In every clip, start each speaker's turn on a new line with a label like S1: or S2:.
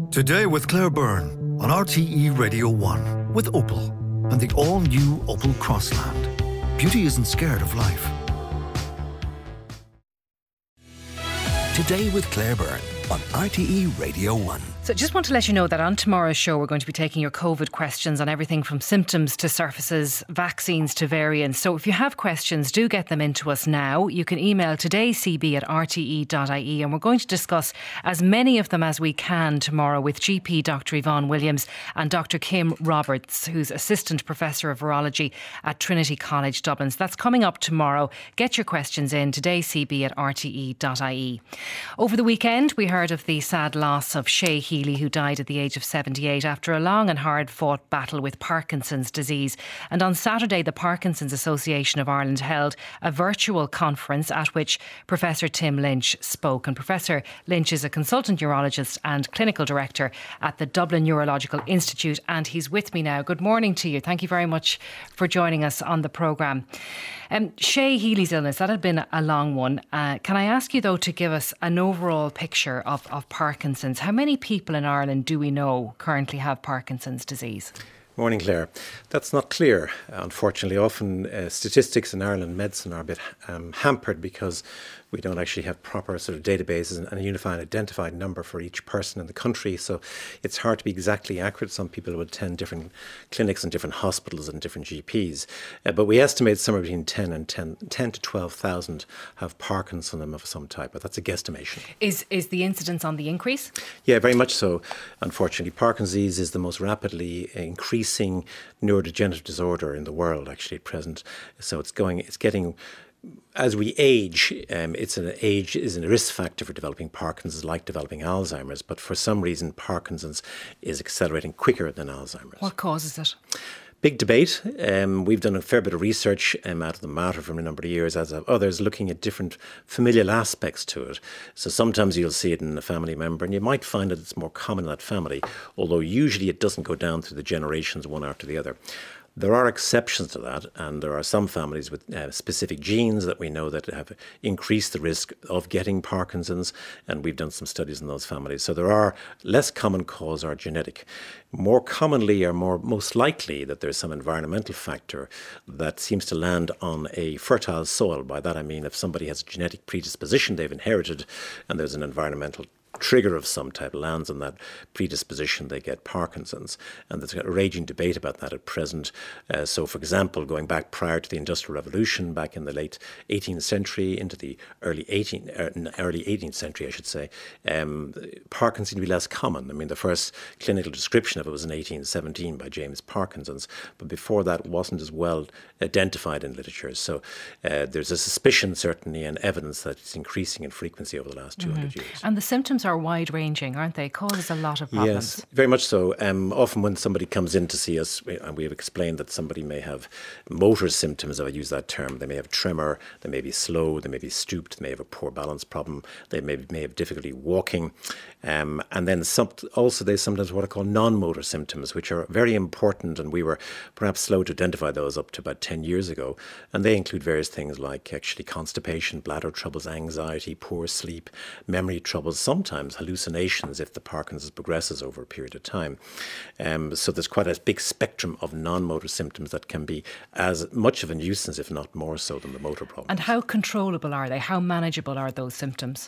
S1: Today with Claire Byrne on RTE Radio 1 with Opel and the all-new Opel Crossland. Beauty isn't scared of life.
S2: Today with Claire Byrne on RTE Radio 1.
S3: So just want to let you know that on tomorrow's show we're going to be taking your COVID questions on everything from symptoms to surfaces, vaccines to variants. So if you have questions, do get them into us now. You can email todayscb@rte.ie and we're going to discuss as many of them as we can tomorrow with GP Dr Yvonne Williams and Dr Kim Roberts, who's Assistant Professor of Virology at Trinity College Dublin. So that's coming up tomorrow. Get your questions in todayscb@rte.ie. Over the weekend we heard of the sad loss of Shay Healy, who died at the age of 78 after a long and hard-fought battle with Parkinson's disease. And on Saturday, the Parkinson's Association of Ireland held a virtual conference at which Professor Tim Lynch spoke. And Professor Lynch is a consultant neurologist and clinical director at the Dublin Neurological Institute, and he's with me now. Good morning to you. Thank you very much for joining us on the programme. Shay Healy's illness, that had been a long one. Can I ask you, though, to give us an overall picture of Parkinson's? How many people in Ireland do we know currently have Parkinson's disease?
S4: Morning, Claire. That's not clear. Unfortunately, often statistics in Ireland medicine are a bit hampered because we don't actually have proper sort of databases and a unified identified number for each person in the country. So it's hard to be exactly accurate. Some people would attend different clinics and different hospitals and different GPs. But we estimate somewhere between 10 to 12,000 have Parkinsonism of some type. But that's a guesstimation.
S3: Is the incidence on the increase?
S4: Yeah, very much so. Unfortunately, Parkinson's disease is the most rapidly increasing neurodegenerative disorder in the world actually at present. So it's getting, as we age, age is a risk factor for developing Parkinson's, like developing Alzheimer's. But for some reason, Parkinson's is accelerating quicker than Alzheimer's.
S3: What causes it?
S4: Big debate. We've done a fair bit of research out of the matter for a number of years, as have others, looking at different familial aspects to it. So sometimes you'll see it in a family member and you might find that it's more common in that family, although usually it doesn't go down through the generations one after the other. There are exceptions to that, and there are some families with specific genes that we know that have increased the risk of getting Parkinson's, and we've done some studies in those families. So there are less common causes are genetic. More commonly or most likely that there's some environmental factor that seems to land on a fertile soil. By that I mean if somebody has a genetic predisposition they've inherited and there's an environmental trigger of some type lands on that predisposition, they get Parkinson's. And there's a raging debate about that at present. So, for example, going back prior to the Industrial Revolution, back in the late 18th century into the early 18th century, I should say, Parkinson's seemed to be less common. I mean, the first clinical description of it was in 1817 by James Parkinson's, but before that it wasn't as well identified in literature. So there's a suspicion, certainly, and evidence that it's increasing in frequency over the last 200 years.
S3: And the symptoms are wide-ranging, aren't they? Causes a lot of problems.
S4: Yes, very much so. Often when somebody comes in to see us, and we have explained that somebody may have motor symptoms, if I use that term. They may have tremor, they may be slow, they may be stooped, they may have a poor balance problem, they may have difficulty walking. And then they sometimes what I call non-motor symptoms, which are very important, and we were perhaps slow to identify those up to about 10 years ago. And they include various things like actually constipation, bladder troubles, anxiety, poor sleep, memory troubles, sometimes hallucinations if the Parkinson's progresses over a period of time. So there's quite a big spectrum of non-motor symptoms that can be as much of a nuisance, if not more so, than the motor problems.
S3: And how controllable are they? How manageable are those symptoms?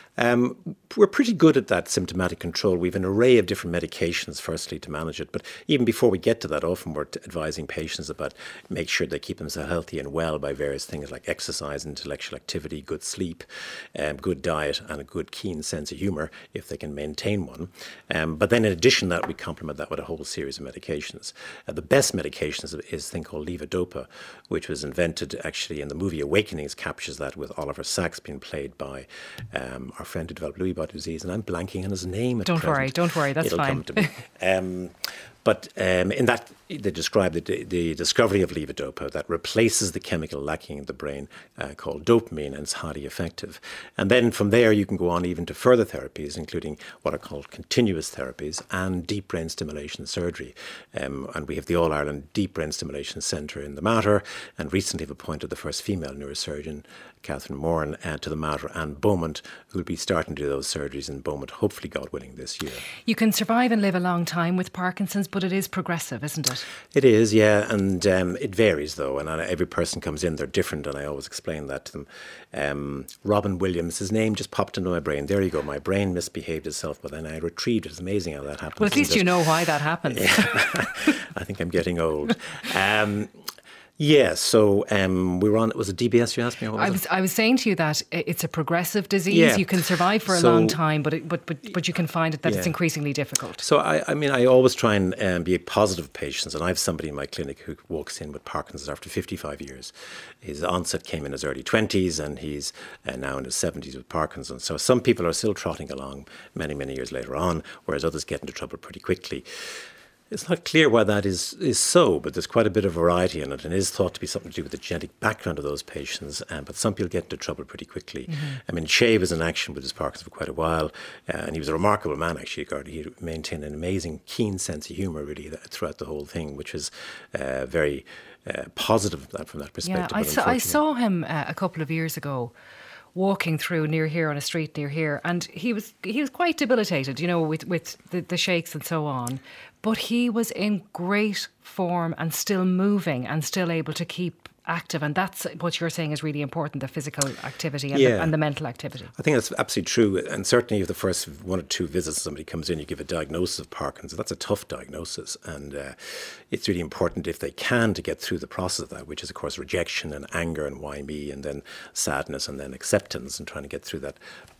S4: We're pretty good at that symptomatic control. We have an array of different medications, firstly, to manage it. But even before we get to that, often we're advising patients about make sure they keep themselves healthy and well by various things like exercise, intellectual activity, good sleep, good diet, and a good keen sense of humour, if they can maintain one. But then in addition to that, we complement that with a whole series of medications. The best medication is a thing called levodopa, which was invented actually in the movie Awakenings, captures that, with Oliver Sacks being played by our friend who developed Lewy body disease, and I'm blanking on his name at present.
S3: Don't worry, that's
S4: It'll
S3: fine.
S4: come to me. But in that, they describe the discovery of levodopa that replaces the chemical lacking in the brain called dopamine, and it's highly effective. And then from there, you can go on even to further therapies, including what are called continuous therapies and deep brain stimulation surgery. And we have the All Ireland Deep Brain Stimulation Centre in the Mater, and recently have appointed the first female neurosurgeon, Catherine Moran, to the Mater, and Beaumont, who will be starting to do those surgeries in Beaumont, hopefully, God willing, this year.
S3: You can survive and live a long time with Parkinson's, but it is progressive, isn't it?
S4: It is, yeah, and it varies though, and every person comes in, they're different, and I always explain that to them. Robin Williams, his name just popped into my brain. There you go, my brain misbehaved itself, but then I retrieved it. It's amazing how that happens.
S3: Well, at least you know why that happens.
S4: Yeah. I think I'm getting old. Yeah, so we were on, was it DBS you asked me?
S3: I was saying to you that it's a progressive disease.
S4: Yeah.
S3: You can survive for a long time, but you can find that it's increasingly difficult.
S4: So I mean, I always try and be positive with patients, and I have somebody in my clinic who walks in with Parkinson's after 55 years. His onset came in his early 20s, and he's now in his 70s with Parkinson's. So some people are still trotting along many, many years later on, whereas others get into trouble pretty quickly. It's not clear why that is so, but there's quite a bit of variety in it, and it is thought to be something to do with the genetic background of those patients, but some people get into trouble pretty quickly. Mm-hmm. I mean, Shay was in action with his Parkinson's for quite a while, and he was a remarkable man, actually. He maintained an amazing, keen sense of humour, really, throughout the whole thing, which is very positive from that perspective.
S3: Yeah, I saw him a couple of years ago, walking through near here on a street near here, and he was quite debilitated, you know, with the shakes and so on. But he was in great form and still moving and still able to keep active. And that's what you're saying is really important, the physical activity and the mental activity.
S4: I think that's absolutely true. And certainly if the first 1 or 2 visits somebody comes in, you give a diagnosis of Parkinson's. That's a tough diagnosis. And it's really important if they can to get through the process of that, which is, of course, rejection and anger and why me, and then sadness and then acceptance, and trying to get through that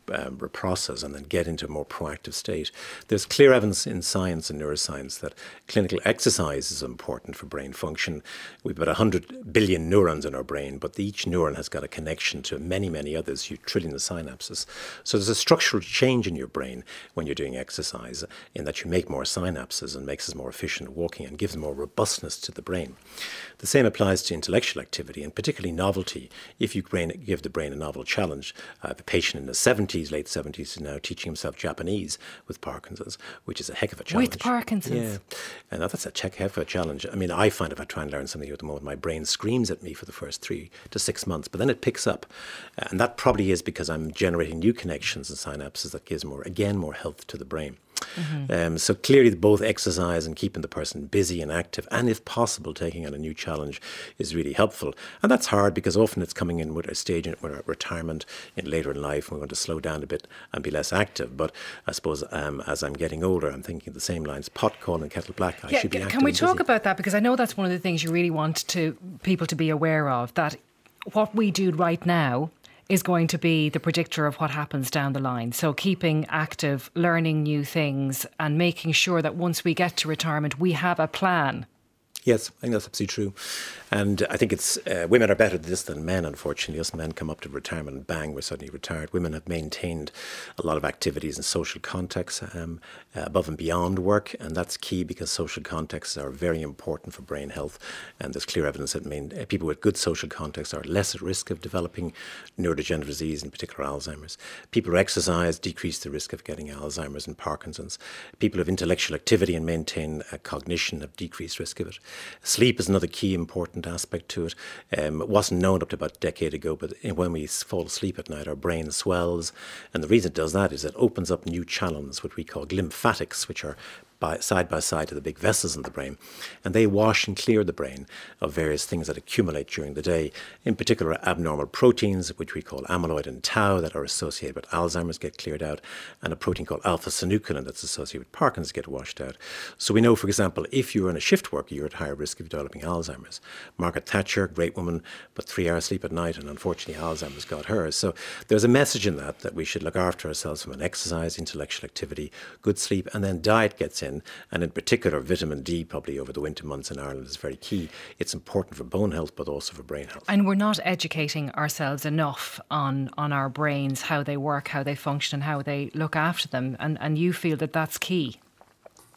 S4: process and then get into a more proactive state. There's clear evidence in science and neuroscience that clinical exercise is important for brain function. We've about 100 billion neurons in our brain, but each neuron has got a connection to many, many others, trillions of synapses. So there's a structural change in your brain when you're doing exercise, in that you make more synapses and makes us more efficient at walking and gives more robustness to the brain. The same applies to intellectual activity, and particularly novelty. If you give the brain a novel challenge, I have a patient in the 70s, late 70s, who's now teaching himself Japanese with Parkinson's, which is a heck of a challenge.
S3: With Parkinson's?
S4: Yeah. And that's a heck of a challenge. I mean, I find if I try and learn something at the moment, my brain screams at me for the first 3 to 6 months, but then it picks up. And that probably is because I'm generating new connections and synapses that gives more health to the brain. Mm-hmm. So clearly both exercise and keeping the person busy and active, and if possible taking on a new challenge, is really helpful. And that's hard because often it's coming in with a stage with a retirement later in life, and we're going to slow down a bit and be less active. But I suppose as I'm getting older, I'm thinking the same lines: pot calling and kettle black. I should be active.
S3: Can we talk about that? Because I know that's one of the things you really want people to be aware of, that what we do right now is going to be the predictor of what happens down the line. So keeping active, learning new things, and making sure that once we get to retirement, we have a plan.
S4: Yes, I think that's absolutely true. And I think it's women are better at this than men, unfortunately. Us men come up to retirement and bang, we're suddenly retired. Women have maintained a lot of activities in social contexts above and beyond work, and that's key because social contexts are very important for brain health. And there's clear evidence that people with good social contexts are less at risk of developing neurodegenerative disease, in particular Alzheimer's. People who exercise decrease the risk of getting Alzheimer's and Parkinson's. People who have intellectual activity and maintain cognition have decreased risk of it. Sleep is another key important aspect to it. It wasn't known up to about a decade ago, but when we fall asleep at night, our brain swells. And the reason it does that is it opens up new channels, what we call lymphatics, which are side by side to the big vessels in the brain, and they wash and clear the brain of various things that accumulate during the day, in particular abnormal proteins, which we call amyloid and tau, that are associated with Alzheimer's, get cleared out, and a protein called alpha-synuclein that's associated with Parkinson's get washed out. So we know, for example, if you're in a shift worker, you're at higher risk of developing Alzheimer's. Margaret Thatcher, great woman, but 3 hours sleep at night, and unfortunately Alzheimer's got her. So there's a message in that we should look after ourselves from an exercise, intellectual activity, good sleep, and then diet gets in. And in particular, vitamin D, probably over the winter months in Ireland, is very key. It's important for bone health, but also for brain health.
S3: And we're not educating ourselves enough on our brains, how they work, how they function, and how they look after them. And you feel that that's key?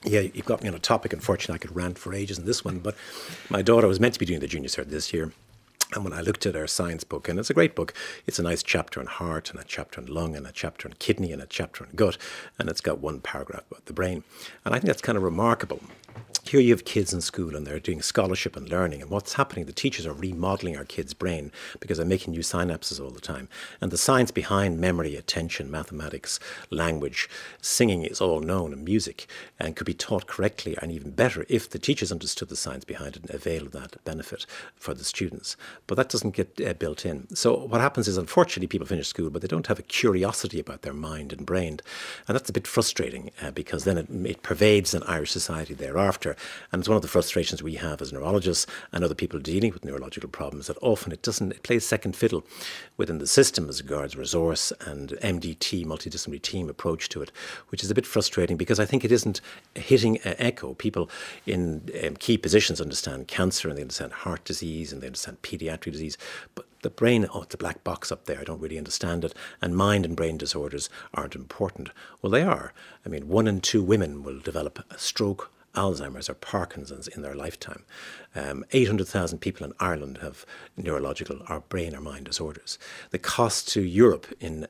S4: Yeah, you've got me on a topic. Unfortunately, I could rant for ages on this one, but my daughter was meant to be doing the junior cert this year. And when I looked at our science book, and it's a great book, it's a nice chapter on heart and a chapter on lung and a chapter on kidney and a chapter on gut, and it's got one paragraph about the brain. And I think that's kind of remarkable. Here you have kids in school and they're doing scholarship and learning, and what's happening, the teachers are remodelling our kids' brain because they're making new synapses all the time. And the science behind memory, attention, mathematics, language, singing is all known, and music, and could be taught correctly and even better if the teachers understood the science behind it and availed that benefit for the students. But that doesn't get built in. So what happens is, unfortunately, people finish school, but they don't have a curiosity about their mind and brain. And that's a bit frustrating because then it pervades in Irish society thereafter. And it's one of the frustrations we have as neurologists and other people dealing with neurological problems, that often it plays second fiddle within the system as regards resource and MDT, multidisciplinary team approach to it, which is a bit frustrating because I think it isn't hitting echo. People in key positions understand cancer and they understand heart disease and they understand pediatric disease, but the brain, it's a black box up there. I don't really understand it. And mind and brain disorders aren't important. Well, they are. I mean, 1 in 2 women will develop a stroke, Alzheimer's or Parkinson's in their lifetime. 800,000 people in Ireland have neurological or brain or mind disorders. The cost to Europe in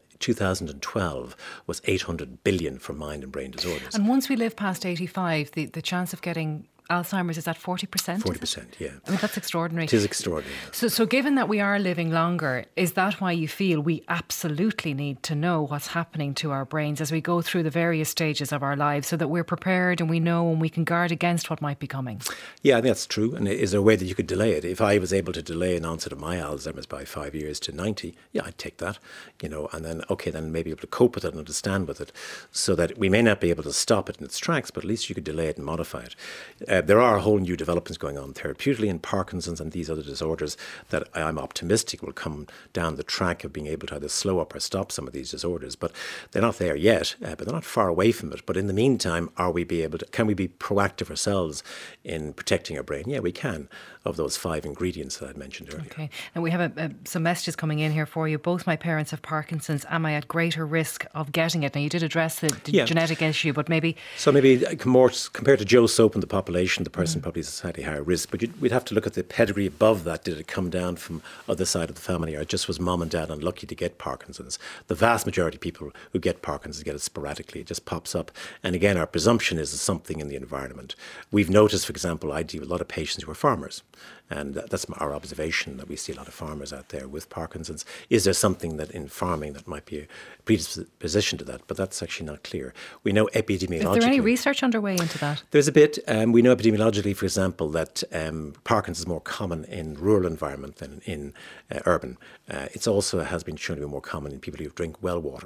S4: 2012 was 800 billion for mind and brain disorders.
S3: And once we live past 85, the chance of getting Alzheimer's is at 40%?
S4: 40%, yeah.
S3: I mean, that's extraordinary.
S4: It is extraordinary.
S3: So given that we are living longer, is that why you feel we absolutely need to know what's happening to our brains as we go through the various stages of our lives so that we're prepared and we know and we can guard against what might be coming?
S4: Yeah, I think that's true. And is there a way that you could delay it? If I was able to delay an onset of my Alzheimer's by 5 years to 90, yeah, I'd take that, and then, then maybe able to cope with it and understand with it so that we may not be able to stop it in its tracks, but at least you could delay it and modify it. There are whole new developments going on therapeutically in Parkinson's and these other disorders that I'm optimistic will come down the track of being able to either slow up or stop some of these disorders. But they're not there yet, but they're not far away from it. But in the meantime, can we be proactive ourselves in protecting our brain? Yeah, we can, of those 5 ingredients that I mentioned earlier.
S3: Okay, and we have some messages coming in here for you. Both my parents have Parkinson's. Am I at greater risk of getting it? Now, you did address the genetic issue, but maybe...
S4: So maybe more compared to Joe Soap and the population, the person probably is a slightly higher risk, but we'd have to look at the pedigree above that. Did it come down from other side of the family, or just was mom and dad unlucky to get Parkinson's? The vast majority of people who get Parkinson's get it sporadically. It just pops up. And again, our presumption is something in the environment. We've noticed, for example, I deal with a lot of patients who are farmers. And that's our observation, that we see a lot of farmers out there with Parkinson's. Is there something that in farming that might be a predisposition to that? But that's actually not clear. We know epidemiologically...
S3: Is there any research underway into that?
S4: There's a bit. We know epidemiologically, for example, that Parkinson's is more common in rural environment than in urban. It also has been shown to be more common in people who drink well water.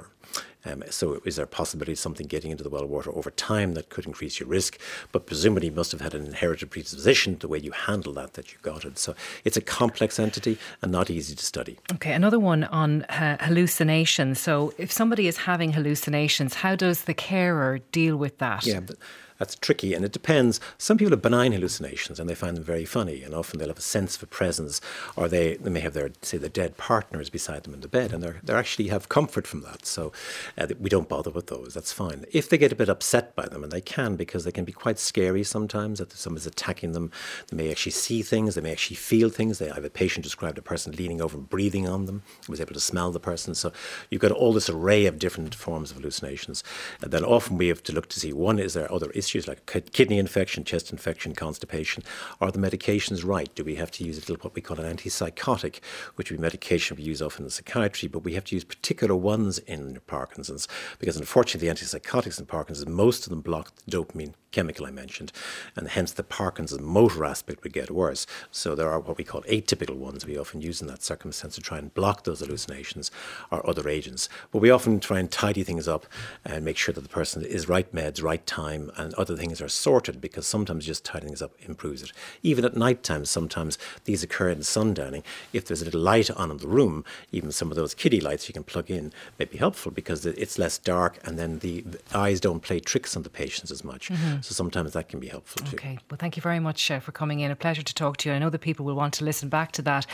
S4: So is there a possibility of something getting into the well water over time that could increase your risk? But presumably you must have had an inherited predisposition, the way you handle that you got it. So it's a complex entity and not easy to study. Okay,
S3: another one on hallucinations. So if somebody is having hallucinations, how does the carer deal with that?
S4: Yeah, that's tricky, and it depends. Some people have benign hallucinations and they find them very funny, and often they'll have a sense of a presence, or they may have their dead partners beside them in the bed, and they actually have comfort from that. So we don't bother with those. That's fine. If they get a bit upset by them, and they can, because they can be quite scary sometimes, that someone's attacking them, they may actually see things, they may actually feel things. I have a patient described a person leaning over and breathing on them, was able to smell the person. So you've got all this array of different forms of hallucinations. And then often we have to look to see, one, is there other issues like kidney infection, chest infection, constipation? Are the medications right? Do we have to use what we call an antipsychotic, which would be medication we use often in psychiatry, but we have to use particular ones in Parkinson's, because unfortunately the antipsychotics in Parkinson's, most of them block the dopamine chemical I mentioned, and hence the Parkinson's motor aspect would get worse. So there are what we call atypical ones we often use in that circumstance to try and block those hallucinations, or other agents. But we often try and tidy things up and make sure that the person is right meds, right time, and other things are sorted, because sometimes just tidying things up improves it. Even at night time, sometimes these occur in sundowning. If there's a little light on in the room, even some of those kiddie lights you can plug in may be helpful, because it's less dark, and then the eyes don't play tricks on the patients as much. Mm-hmm. So sometimes that can be helpful too.
S3: Okay, well, thank you very much for coming in. A pleasure to talk to you. I know that people will want to listen back to that,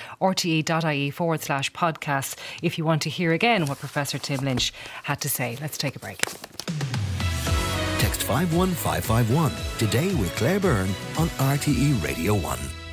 S3: rte.ie/podcasts, if you want to hear again what Professor Tim Lynch had to say. Let's take a break.
S2: Text 51551. Today with Claire Byrne on RTE Radio 1.